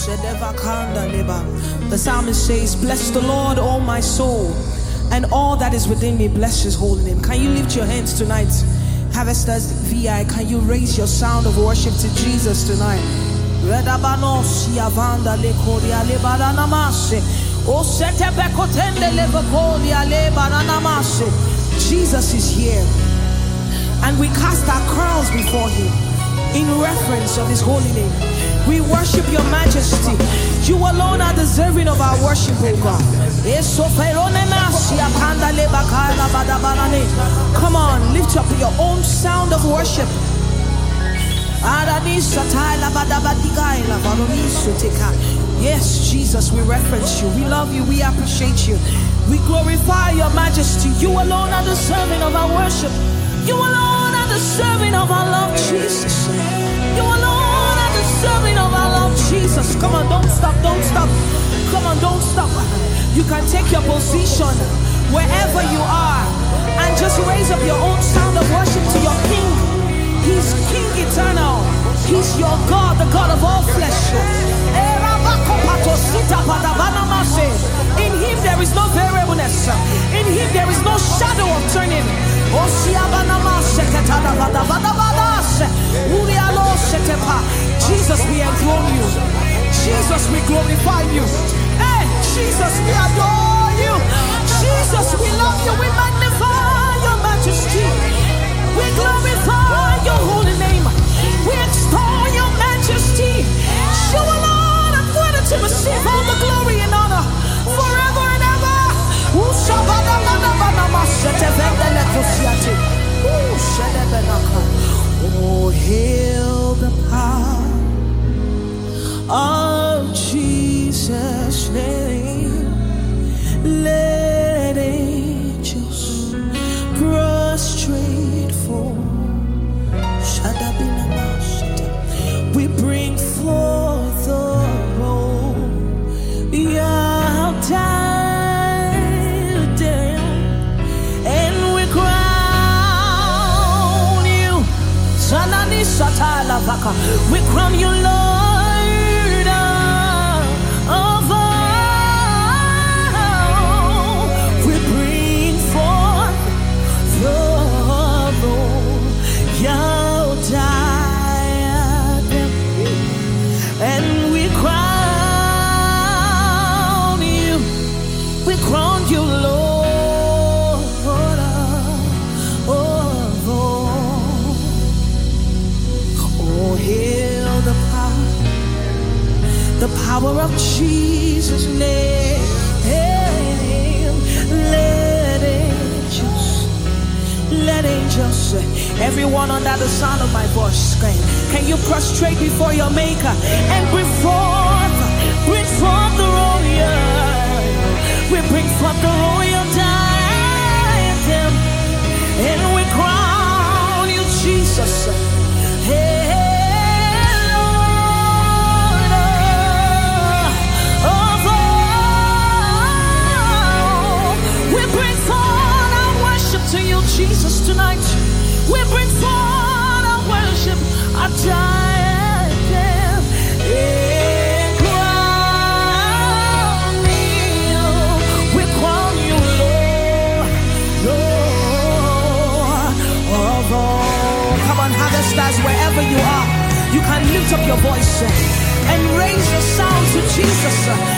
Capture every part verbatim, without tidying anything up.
The psalmist says, bless the Lord, O my soul, and all that is within me, bless his holy name. Can you lift your hands tonight? Harvesters V I, can you raise your sound of worship to Jesus tonight? Jesus is here, and we cast our crowns before him in reference of his holy name. We worship your majesty. You alone are deserving of our worship, O God. Come on, lift up your own sound of worship. Yes, Jesus, we reference you. We love you. We appreciate you. We glorify your majesty. You alone are deserving of our worship. You alone are deserving of our love, Jesus. You alone are deserving of our love, Jesus. Come on, don't stop, don't stop. Come on, don't stop. You can take your position wherever you are and just raise up your own sound of worship to your King. He's King eternal. He's your God, the God of all flesh. In him there is no variableness. In him there is no shadow of turning. Jesus, we enthrone you. Jesus, we glorify you. Hey, Jesus, we adore you. Jesus, we love you. We magnify your majesty. We glorify your holy name. We extol your majesty. You alone are worthy to receive all the glory and honor forever and ever. Oh, hail the power of Jesus' name. Let angels prostrate for. We bring forth the roll. And we crown you. We crown you, Lord of all. We bring forth the roll. And we crown you. We crown you, Lord of all. Oh, hail the power, the power of Jesus' name. Let angels, let angels, everyone under the sound of my voice, can you prostrate before your Maker and bring forth, bring forth the royal. We bring forth the royal diadem, and we crown you, Jesus. Hey, Lord of all. We bring forth our worship to you, Jesus, tonight. We bring forth our worship, our diadem. Yeah, crown you. We crown you, Lord, Lord of all. Come on, harvesters, wherever you are, you can lift up your voice and raise your sound to Jesus.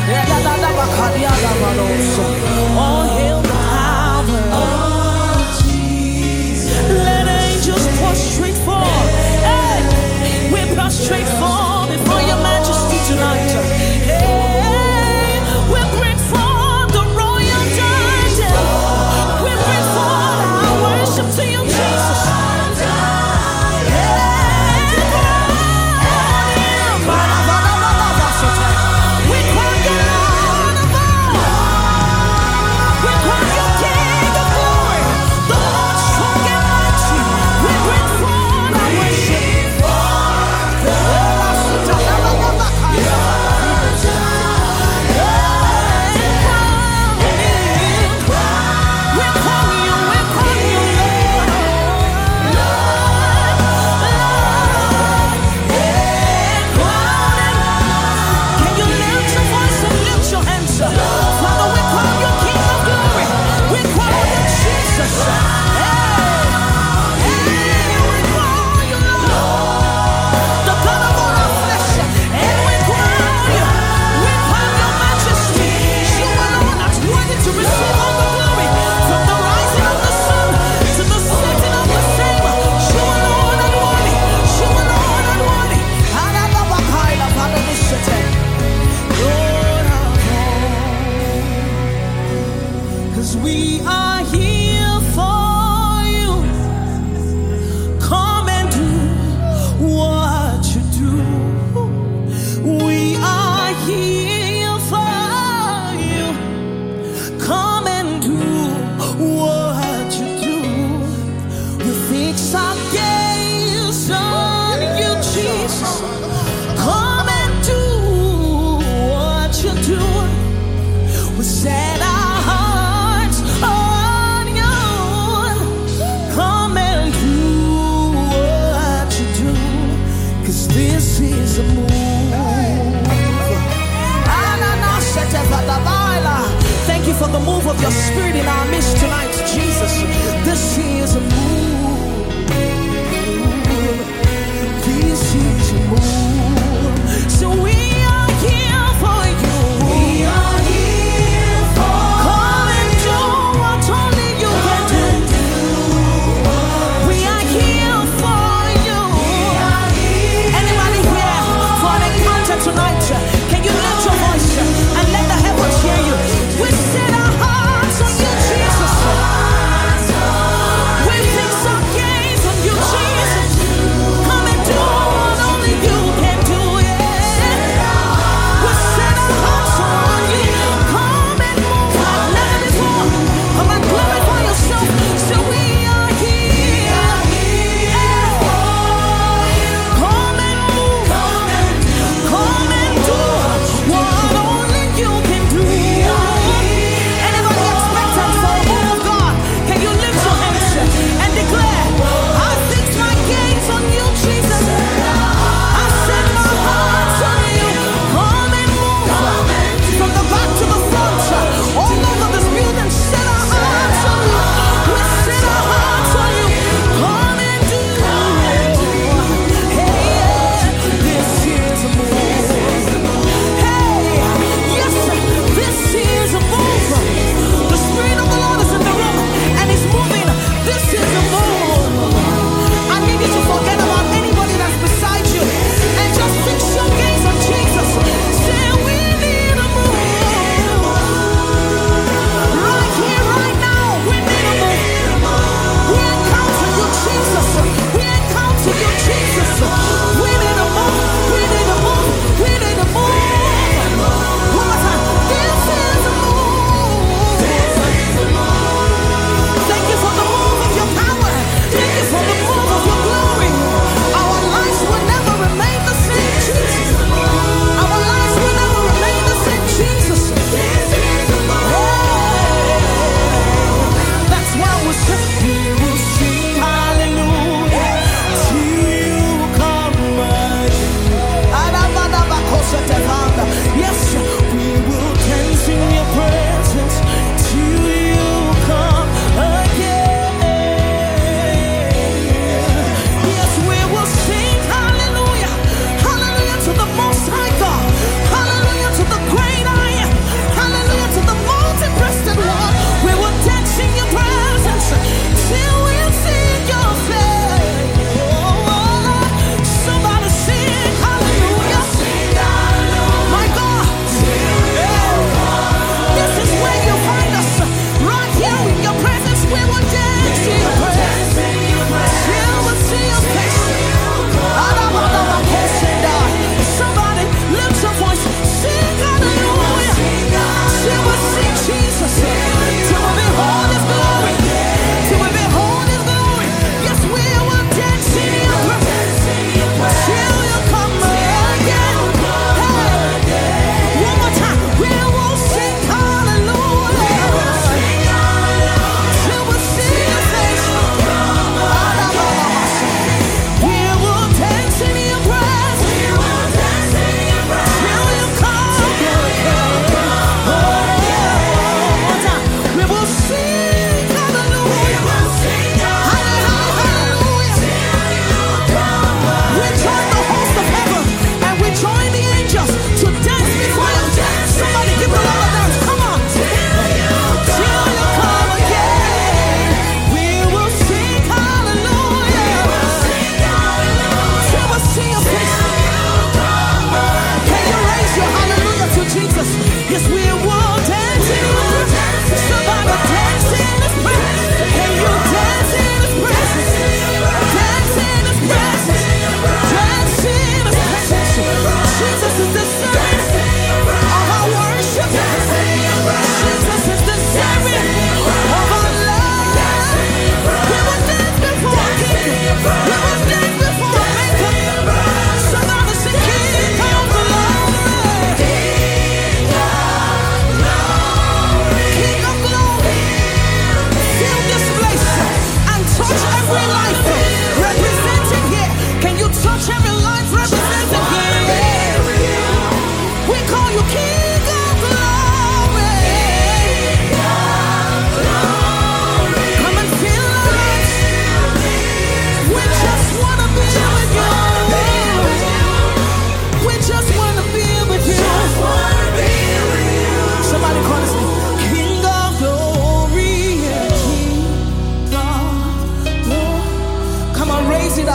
All hail the power of Jesus. Let angels prostrate for. Hey, we prostrate for before your majesty tonight. Hey, we bring forth the royal diadem. We bring forth our worship to you, Jesus. We crown you, Lord of all. We crown you,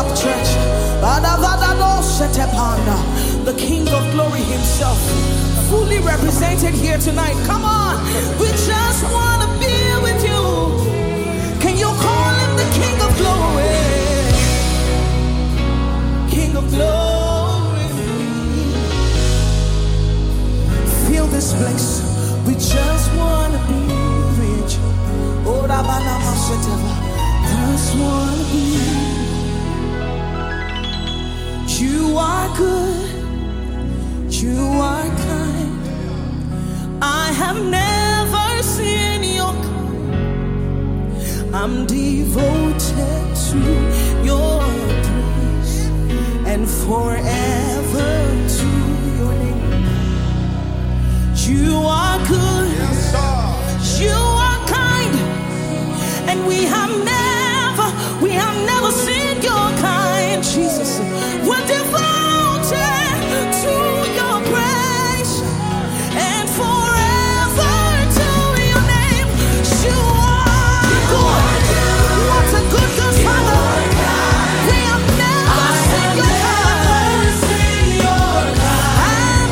up, church. The King of Glory himself, fully represented here tonight. Come on, we just want to be with you. Can you call him the King of Glory? King of Glory. Feel this place. We just want to be with you. Oh, just want to be. You are good. You are kind. I have never seen your kind. I'm devoted to your praise and forever to your name. You are good. Yes, sir. You are kind. And we have never, we have never seen your kind, Jesus. We're devoted to your praise and forever to your name. You are good. What a good, good Father. We have never seen your kind. I'm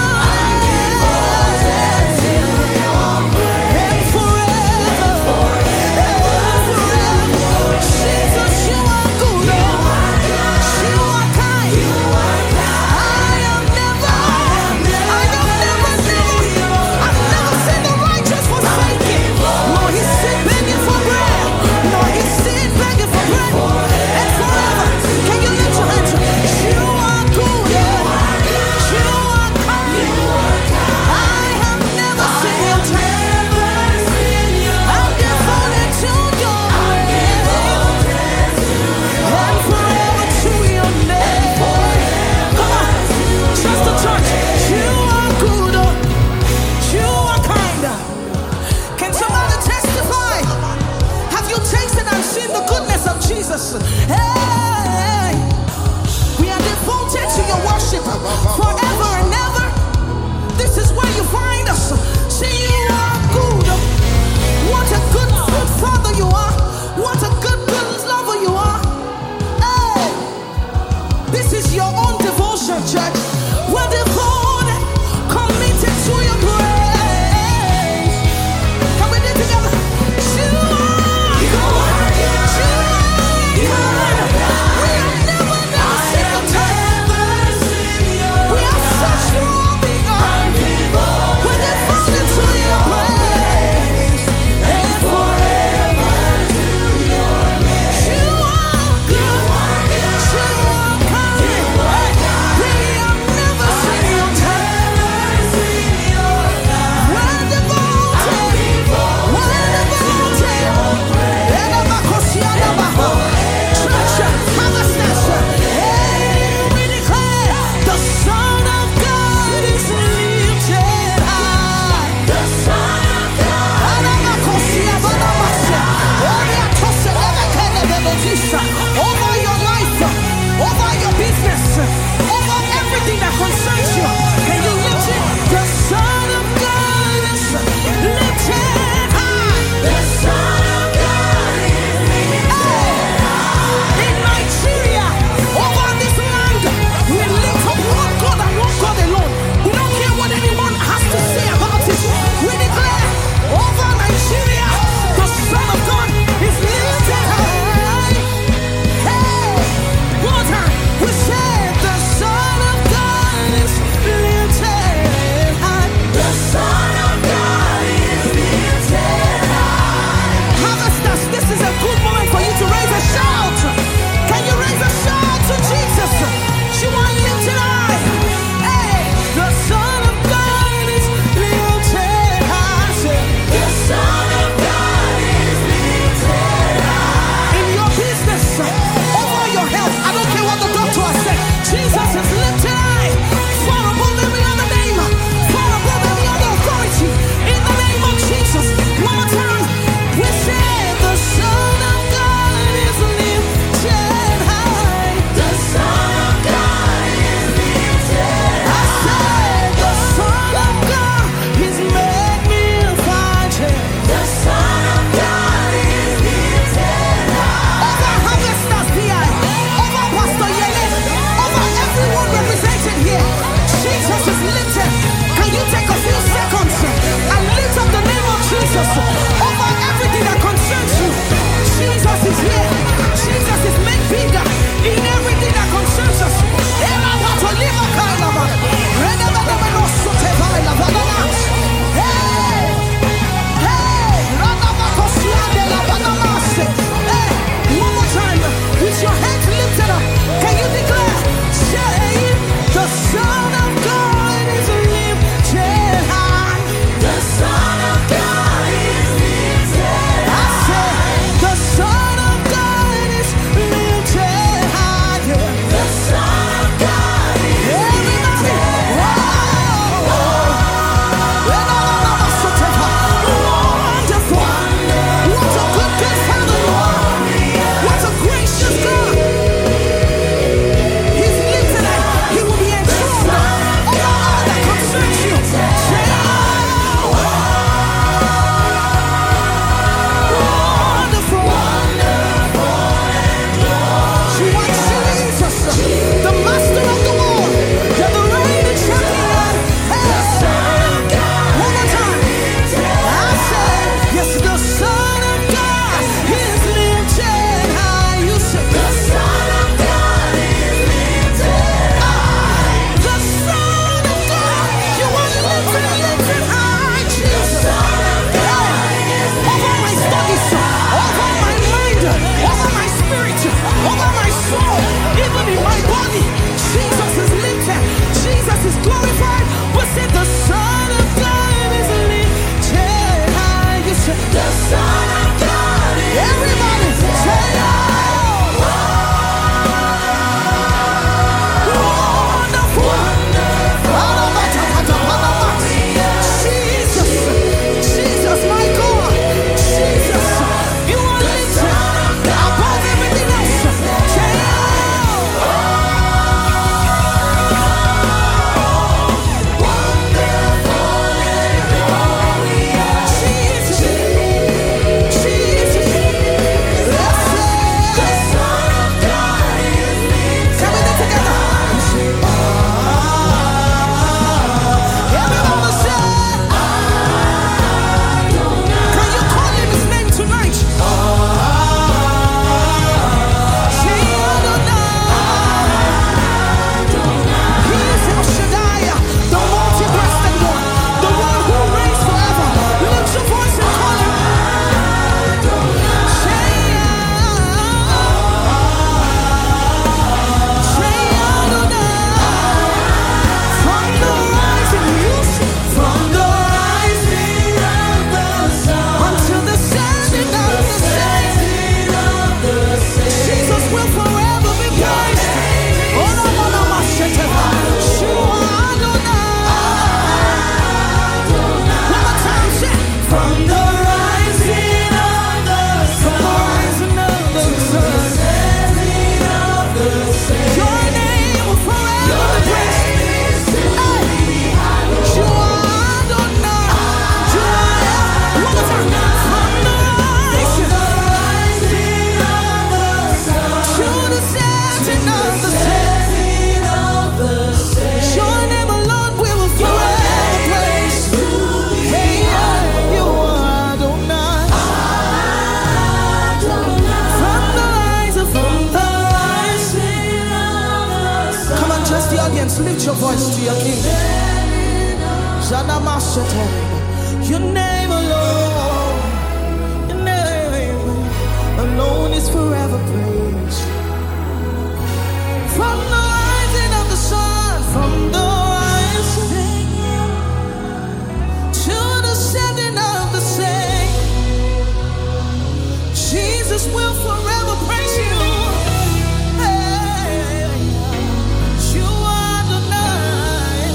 devoted to your praise and forever, forever. Jesus, you are good. You are kind. I have never, I have never seen, I've never seen the righteous forsaken, nor his seed begging for bread, nor his seed begging for bread, and forever. Can you lift your hands? You are good, you are kind. I have never seen your time. I'm devoted to your praise and forever to your name. Come on, just the church. You are good, you are kind. Can somebody testify? Have you tasted and seen the goodness of Jesus? Hey, we are devoted to your worship forever and ever. This is where you find us. Say you are good. What a good, good Father you are. What a good, good lover you are. Hey, this is your own devotion, church. We're devoted, committed to your grace. Can we do it together? You are good. You are good. lift your voice to your King. Your name alone, your name alone is forever praised. From the rising of the sun, from the rising to the setting of the same, Jesus will forever praise you. Hey, you are the night.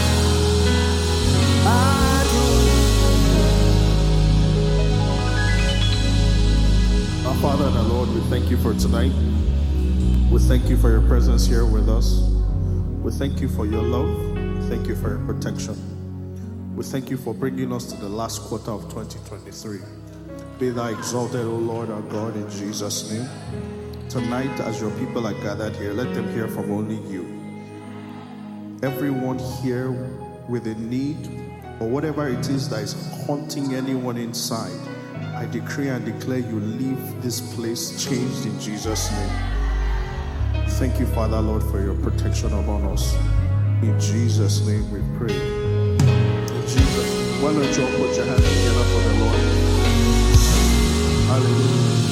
Our Father and our Lord, we thank you for tonight. We thank you for your presence here with us. We thank you for your love. We thank you for your protection. We thank you for bringing us to the last quarter of twenty twenty-three. Be thou exalted, O Lord our God, in Jesus' name. Tonight, as your people are gathered here, let them hear from only you. Everyone here with a need or whatever it is that is haunting anyone inside, I decree and declare you leave this place changed in Jesus' name. Thank you, Father, Lord, for your protection upon us. In Jesus' name we pray. In Jesus. Why don't you all put your hands together for the Lord? Hallelujah.